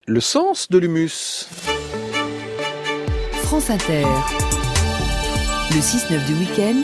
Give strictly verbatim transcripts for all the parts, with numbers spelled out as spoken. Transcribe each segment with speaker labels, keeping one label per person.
Speaker 1: Le sens de l'humus.
Speaker 2: France Inter. Le six neuf du week-end.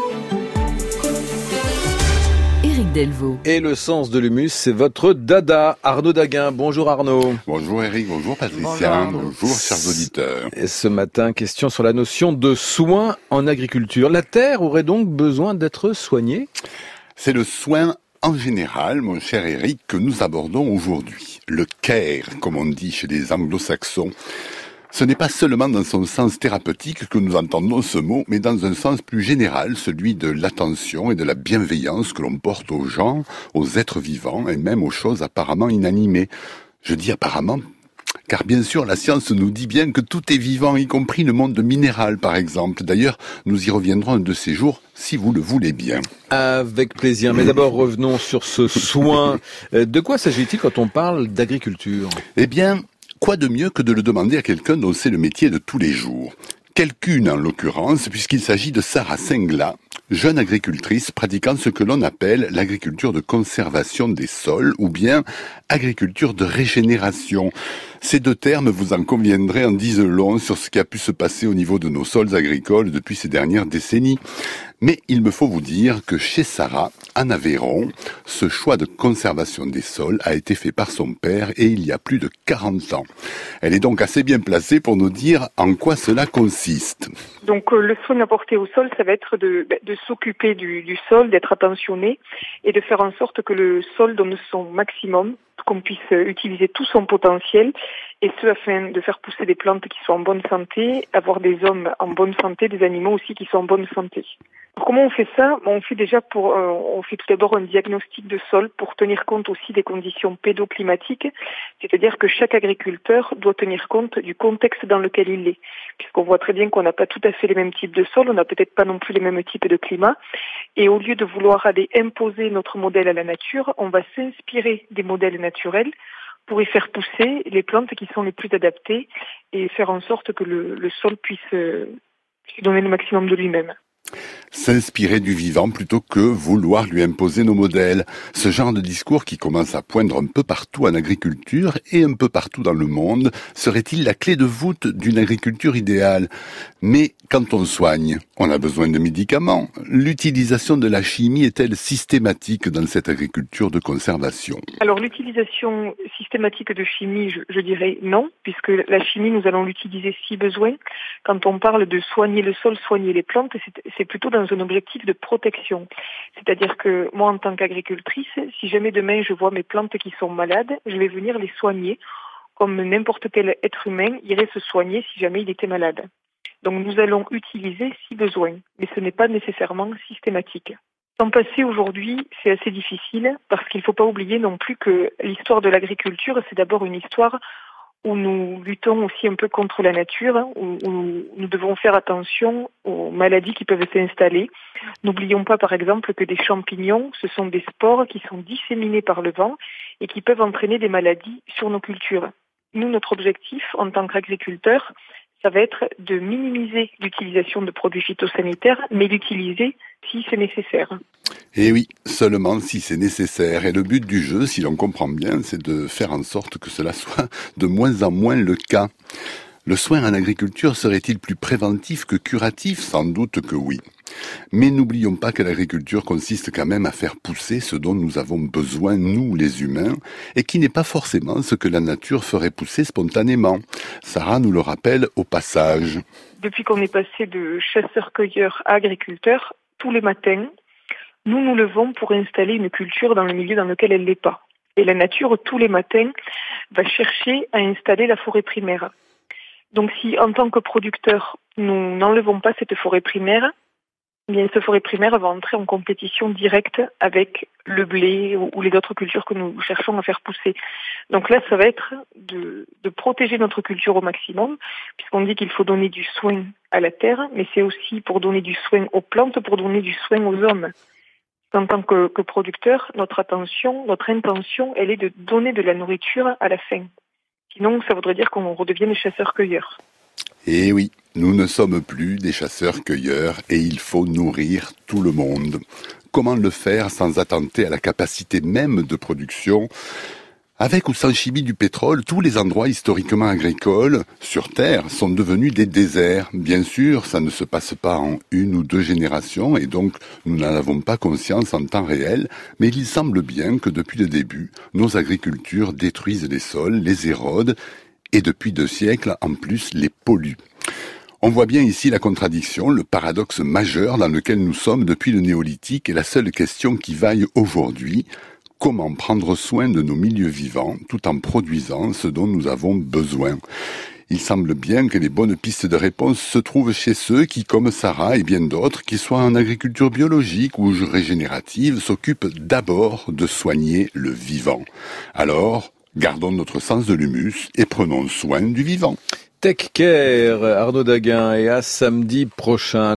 Speaker 2: Éric Delvaux.
Speaker 1: Et le sens de l'humus, c'est votre dada, Arnaud Daguin. Bonjour Arnaud.
Speaker 3: Bonjour Éric, bonjour Patricia, bonjour, bonjour chers auditeurs.
Speaker 1: Et ce matin, question sur la notion de soin en agriculture. La terre aurait donc besoin d'être soignée ?
Speaker 3: C'est le soin en général, mon cher Éric, que nous abordons aujourd'hui. Le care, comme on dit chez les anglo-saxons. Ce n'est pas seulement dans son sens thérapeutique que nous entendons ce mot, mais dans un sens plus général, celui de l'attention et de la bienveillance que l'on porte aux gens, aux êtres vivants et même aux choses apparemment inanimées. Je dis apparemment, car bien sûr la science nous dit bien que tout est vivant, y compris le monde minéral par exemple. D'ailleurs, nous y reviendrons un de ces jours, si vous le voulez bien.
Speaker 1: Avec plaisir, mais d'abord revenons sur ce soin. De quoi s'agit-il quand on parle d'agriculture ?
Speaker 3: Eh bien, quoi de mieux que de le demander à quelqu'un dont c'est le métier de tous les jours ? Quelqu'une en l'occurrence, puisqu'il s'agit de Sarah Sengla, jeune agricultrice pratiquant ce que l'on appelle l'agriculture de conservation des sols ou bien agriculture de régénération. Ces deux termes, vous en conviendrez, en disent long sur ce qui a pu se passer au niveau de nos sols agricoles depuis ces dernières décennies. Mais il me faut vous dire que chez Sarah, en Aveyron, ce choix de conservation des sols a été fait par son père et il y a plus de quarante ans. Elle est donc assez bien placée pour nous dire en quoi cela consiste.
Speaker 4: Donc euh, le soin apporté au sol, ça va être de, de s'occuper du, du sol, d'être attentionné et de faire en sorte que le sol donne son maximum, qu'on puisse utiliser tout son potentiel, et ce afin de faire pousser des plantes qui sont en bonne santé, avoir des hommes en bonne santé, des animaux aussi qui sont en bonne santé. Alors, comment on fait ça ? On fait déjà pour, euh, on fait tout d'abord un diagnostic de sol pour tenir compte aussi des conditions pédoclimatiques, c'est-à-dire que chaque agriculteur doit tenir compte du contexte dans lequel il est, puisqu'on voit très bien qu'on n'a pas tout à fait les mêmes types de sols, on n'a peut-être pas non plus les mêmes types de climat, et au lieu de vouloir aller imposer notre modèle à la nature, on va s'inspirer des modèles naturels pour y faire pousser les plantes qui sont les plus adaptées et faire en sorte que le, le sol puisse, euh, puisse donner le maximum de lui-même.
Speaker 3: S'inspirer du vivant plutôt que vouloir lui imposer nos modèles. Ce genre de discours qui commence à poindre un peu partout en agriculture et un peu partout dans le monde, serait-il la clé de voûte d'une agriculture idéale ? Mais quand on soigne, on a besoin de médicaments. L'utilisation de la chimie est-elle systématique dans cette agriculture de conservation ?
Speaker 4: Alors l'utilisation systématique de chimie, je, je dirais non, puisque la chimie, nous allons l'utiliser si besoin. Quand on parle de soigner le sol, soigner les plantes, c'est, c'est plutôt dans un objectif de protection. C'est-à-dire que moi, en tant qu'agricultrice, si jamais demain je vois mes plantes qui sont malades, je vais venir les soigner comme n'importe quel être humain irait se soigner si jamais il était malade. Donc nous allons utiliser si besoin, mais ce n'est pas nécessairement systématique. S'en passer aujourd'hui, c'est assez difficile parce qu'il ne faut pas oublier non plus que l'histoire de l'agriculture, c'est d'abord une histoire où nous luttons aussi un peu contre la nature, où, où nous devons faire attention aux maladies qui peuvent s'installer. N'oublions pas par exemple que des champignons, ce sont des spores qui sont disséminés par le vent et qui peuvent entraîner des maladies sur nos cultures. Nous, notre objectif en tant qu'agriculteurs, ça va être de minimiser l'utilisation de produits phytosanitaires, mais l'utiliser si c'est nécessaire.
Speaker 3: Et oui, seulement si c'est nécessaire. Et le but du jeu, si l'on comprend bien, c'est de faire en sorte que cela soit de moins en moins le cas. Le soin en agriculture serait-il plus préventif que curatif ? Sans doute que oui. Mais n'oublions pas que l'agriculture consiste quand même à faire pousser ce dont nous avons besoin, nous les humains, et qui n'est pas forcément ce que la nature ferait pousser spontanément. Sarah nous le rappelle au passage.
Speaker 4: Depuis qu'on est passé de chasseurs-cueilleurs à agriculteurs, tous les matins, nous nous levons pour installer une culture dans le milieu dans lequel elle n'est pas. Et la nature, tous les matins, va chercher à installer la forêt primaire. Donc si, en tant que producteurs, nous n'enlevons pas cette forêt primaire, eh bien, cette forêt primaire va entrer en compétition directe avec le blé ou, ou les autres cultures que nous cherchons à faire pousser. Donc là, ça va être de, de protéger notre culture au maximum, puisqu'on dit qu'il faut donner du soin à la terre, mais c'est aussi pour donner du soin aux plantes, pour donner du soin aux hommes. En tant que, que producteur, notre attention, notre intention, elle est de donner de la nourriture à la faim. Sinon, ça voudrait dire qu'on redevienne des chasseurs-cueilleurs.
Speaker 3: Eh oui, nous ne sommes plus des chasseurs-cueilleurs et il faut nourrir tout le monde. Comment le faire sans attenter à la capacité même de production ? Avec ou sans chimie du pétrole, tous les endroits historiquement agricoles sur Terre sont devenus des déserts. Bien sûr, ça ne se passe pas en une ou deux générations et donc nous n'en avons pas conscience en temps réel, mais il semble bien que depuis le début, nos agricultures détruisent les sols, les érodent et depuis deux siècles, en plus, les polluent. On voit bien ici la contradiction, le paradoxe majeur dans lequel nous sommes depuis le néolithique et la seule question qui vaille aujourd'hui. Comment prendre soin de nos milieux vivants tout en produisant ce dont nous avons besoin? Il semble bien que les bonnes pistes de réponse se trouvent chez ceux qui, comme Sarah et bien d'autres, qu'ils soient en agriculture biologique ou régénérative, s'occupent d'abord de soigner le vivant. Alors, gardons notre sens de l'humus et prenons soin du vivant.
Speaker 1: Tech Care, Arnaud Daguin, et à samedi prochain.